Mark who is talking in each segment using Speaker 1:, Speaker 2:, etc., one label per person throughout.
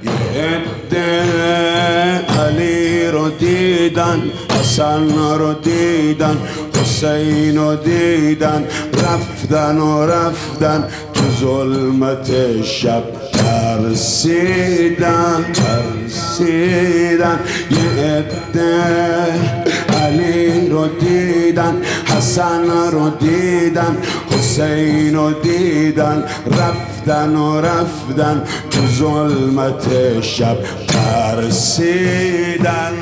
Speaker 1: یه عده علی رو دیدن، حسن رو دیدن، حسین رو دیدن، رفتن و رفتن تو ظلمت شب ترسیدن. یه عده علی رو دیدن، حسن رو دیدن، حسین رو دیدن، رفتن و رفتن تو ظلمت شب ترسیدن.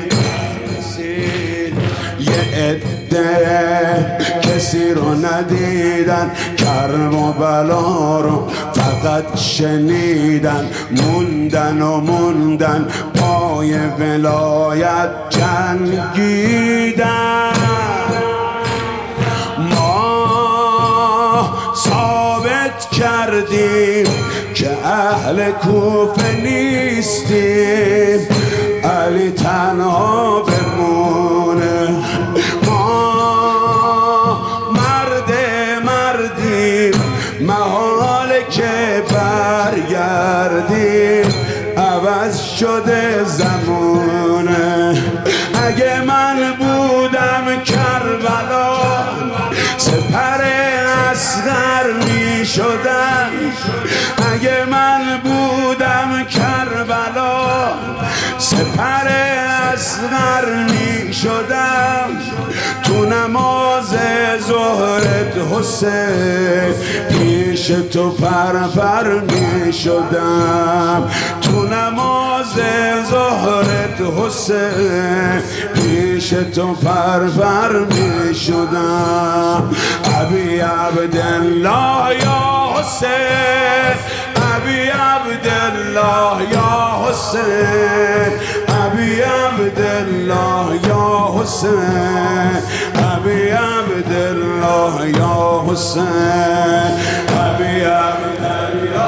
Speaker 1: یه عده کسی رو ندیدن، کرب و بلا رو فقط شنیدن، موندن و موندن پای ولایت جنگیدن. ما ثابت کردیم که اهل کوفه نیستیم، علی تنها بمونه. ما مردیم، محاله که برگردیم، عوض شده زمونه. اگه من بودم کربلا، سپر اصغر می شدم. اگه من بودم کربلا، سپر اصغر می شدم. تو نماز ظهرت حسین، پیش تو پر می شدم. تو نماز ظهرت حسین، پیش تو پر می شدم. ابی عبدالله یا حسین، ابی عبدالله یا حسین، ابی عبدالله یا حسین، ابی عبدالله یا حسین، ابی عبدالله یا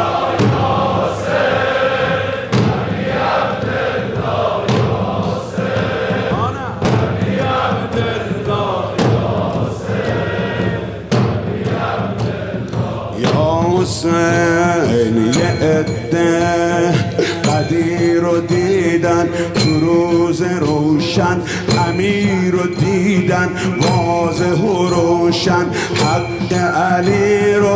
Speaker 1: حسین. یه عده قدیر رو دیدن تو روز روشن، امیر رو دیدن واضح و روشن، حق علی رو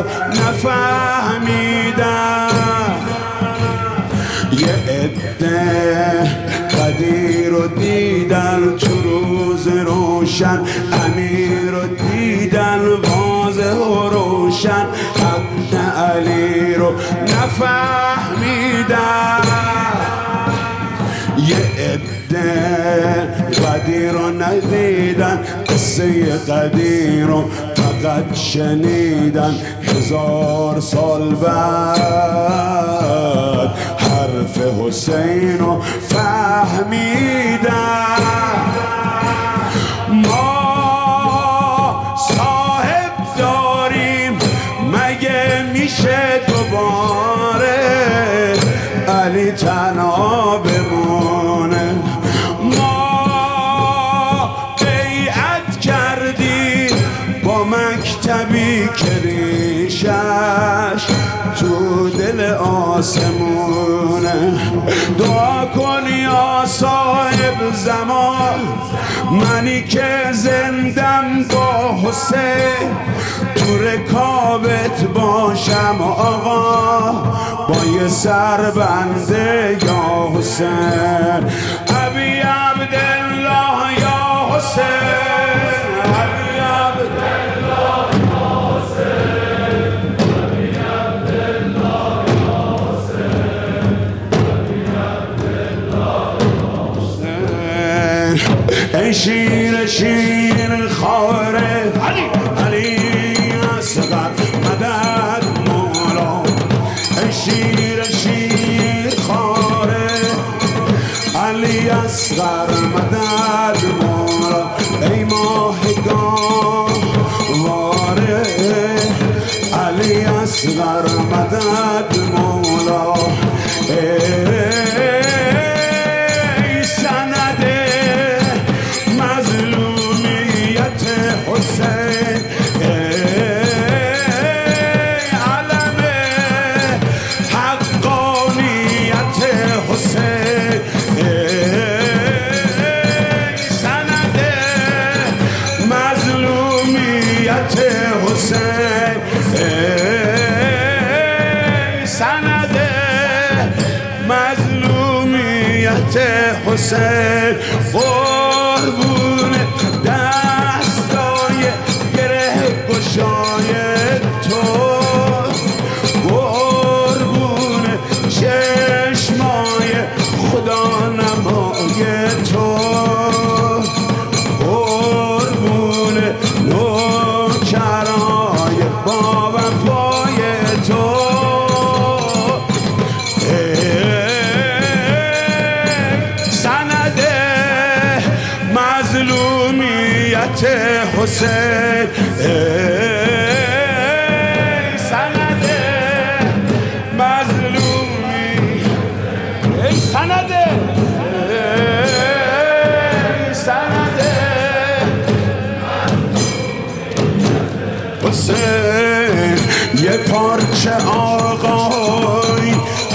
Speaker 1: نفهمیدن. یه عده قدیر رو دیدن تو روز روشن، امیر رو دیدن واضح و روشن، حق علی رو نفهمیدن. یه عده قدیر رو ندیدن، قصه قدیر رو فقط شنیدن. 1000 سال بعد حرف حسین رو فهمیدن. ما صاحب داریم، مگه میشه دوباره علی تنها بمونه؟ ما بیعت کردیم با مکتبی که ریشش تو دل آسمونه. دعا کن یا صاحب زمان، منی که زندم با حسین، تو رکابت باشم آقا با یه سربنده یا حسین. ابی عبدالله یا حسین، ابی عبدالله یا حسین، ابی عبدالله یا حسین، ابی عبدالله یا حسین. ای شیر خاره علی، علی اصغر مدد مولا. ای شیر خاره علی اصغر مدد مولا. ای ماهگان واره علی اصغر مدد مولا. ای سند مظلومیت حسین، علم حقانیت حسین. حسین قربون دستای گره گشای تو قربون چشمای خدا نمای تو قربون نوکرای با وفای تو سند مظلومیت حسین سند مظلومی سند سند حسین یه پارچه آقای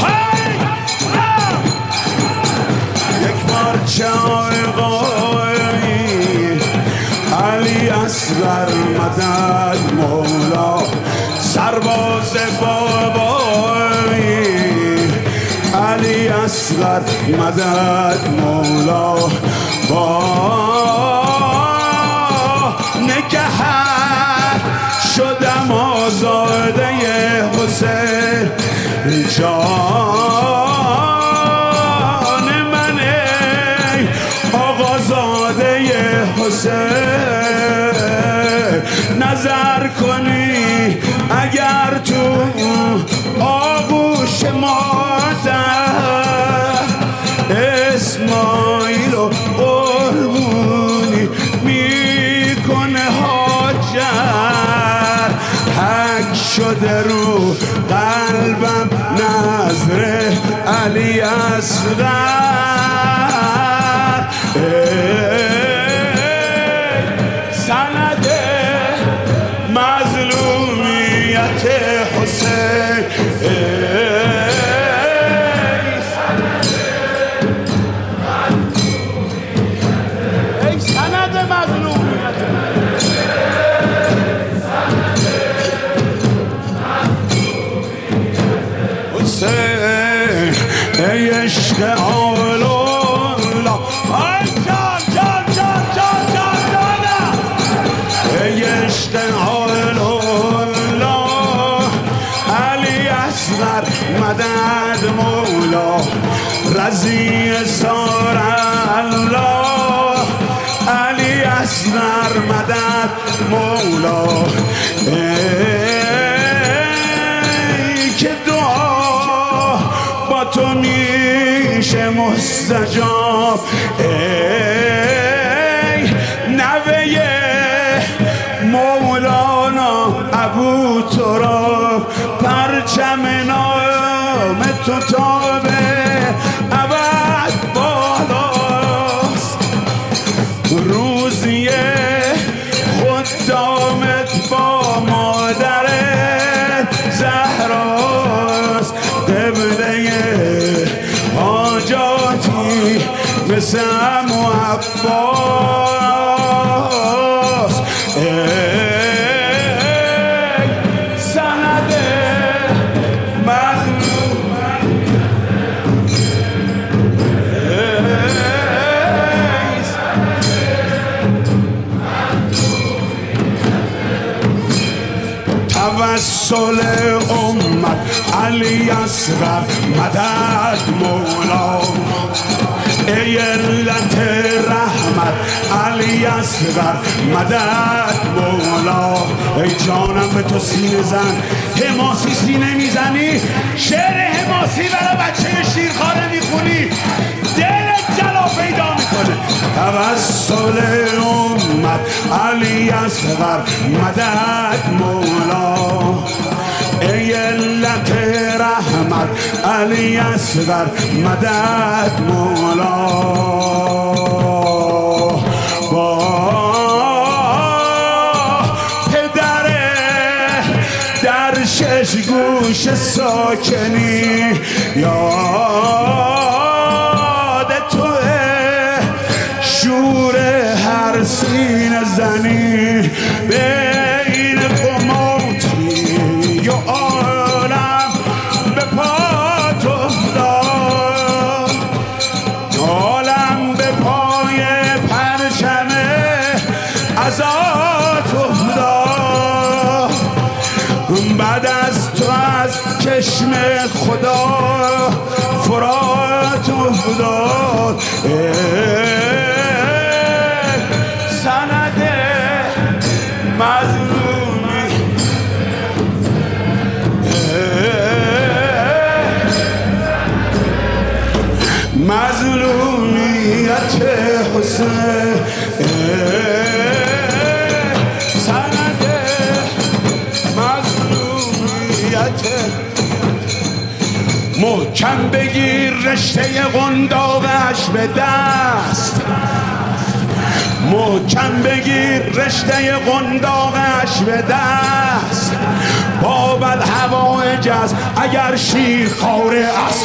Speaker 1: یک پارچه آقای علی اصغر مدد مولا سرباز بابای علی اصغر مدد مولا با نگهت شدم آزاده حسین جان من ای آقازاده حسین نظر کنی اگر تو آغوش مادر اسماعیل و قربونی میکنه هاجر حک شده رو قلبم نظر علی اصغر سند مظلومیت حسین ای سند مظلومیت حسین ای عشق آلولا ای جان جان جان جان جان جانم ای عشق آلولا علی اصغر مدد مولا رضی سار الله علی اصغر مدد مولا ای که دعا با تو میشه مستجاب ای نوه مولانا ابو تراب پرچم نام تو تابه ابد بالاست روزی خدامت با مادر زهراست قبله حاجاتی مثل عمو عباس سند مظلوم توسل امت علی اصغر مدد مولا ای علت رحمت علی اصغر مدد مولا ای جانم به تو سینه زن حماسی سینه میزنی شعر حماسی برای بچه شیرخواره میخونی دلت جلا پیدا میکنه توسل امت علی اصغر مدد مولا ای علت رحمت علی اصغر مدد مولا با پدر در شش گوش ساکنی یاد توه شور هر سینه زنی بین قماتی یا عالم به پات افتاد خدا فرات افتاد سند مظلومی مظلومیت حسین سند مظلومیت محکم بگیر رشته قنداقش به دست محکم بگیر رشته قنداقش به دست باب الهوایج اگر شیر خواره است